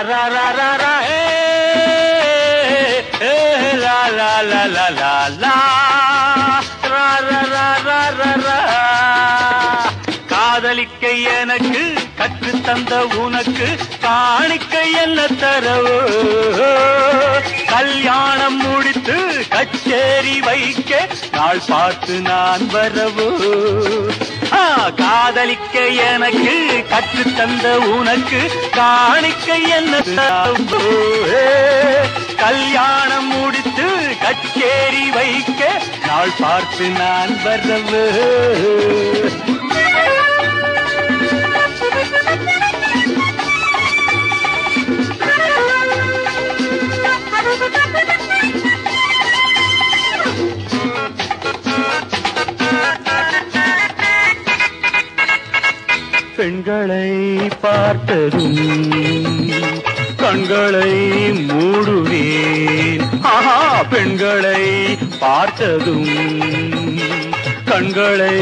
ra ra ra ra la la la la la la ra ra ra ra ra ra காதலிக்க எனக்கு கற்று தந்த உனக்கு காணிக்கை என்ன தரவோ கல்யாணம் முடித்து கச்சேரி வைக்க நாள் பார்த்து நான் வரவோ காதலிக்க எனக்கு கற்று தந்த உனக்கு காணிக்கை என்ன தரவோ கல்யாணம் முடித்து கச்சேரி வைக்க நாள் பார்த்து நான் வரவோ பெண்களை பார்த்ததும் கண்களை மூடுவேன் பெண்களை பார்த்ததும் கண்களை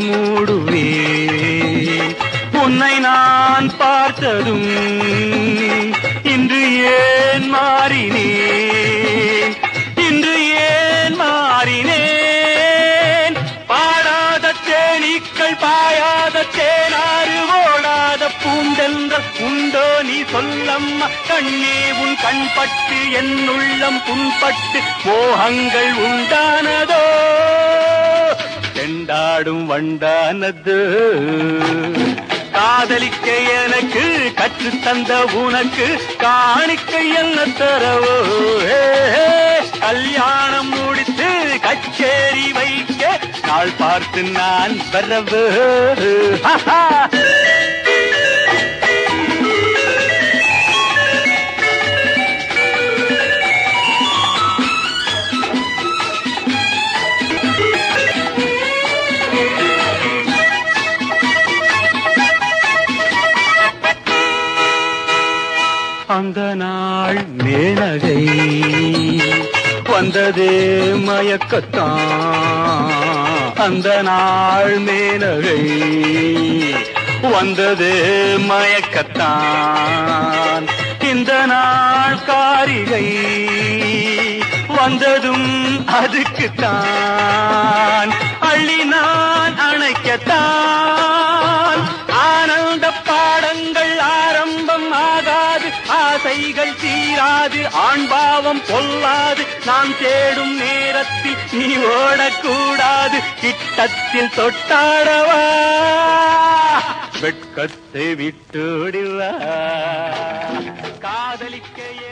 மூடுவேன் உன்னை நான் பார்த்ததும் இன்று ஏன் மாறினேன் இன்று ஏன் மாறினேன் பாடாத தேனீக்கள் பாயாத தேனாறு ஓடாத பூந்தென்றல் உண்டோ நீ சொல்லம்மா கண்ணே உன் கண்பட்டு என் உள்ளம் புண்பட்டு மோகங்கள் உண்டானதோ செண்டாடும் வண்டானது காதலிக்க எனக்கு கற்று தந்த உனக்கு காணிக்கை என்ன தரவோ கல்யாணம் முடித்து கச்சேரி வைக்க நாள் பார்த்து நான் வரவோ அந்த நாள் மேனகை வந்ததே மயக்கத்தான் அந்த நாள் மேனகை வந்ததே மயக்கத்தான் இந்த நாள் காரிகை வந்ததும் அதுக்குத்தான் அள்ளி நான் அணைக்கத்தான் ஆனந்த பாடங்கள் ஆரம்பம் ஆகாது ஆசைகள் தீராது ஆண்பாவம் பொல்லாது நான் தேடும் நேரத்தில் நீ ஓடக்கூடாது கிட்டத்தில் தொட்டாடவா வெட்கத்தை விட்டுடுவா காதலிக்க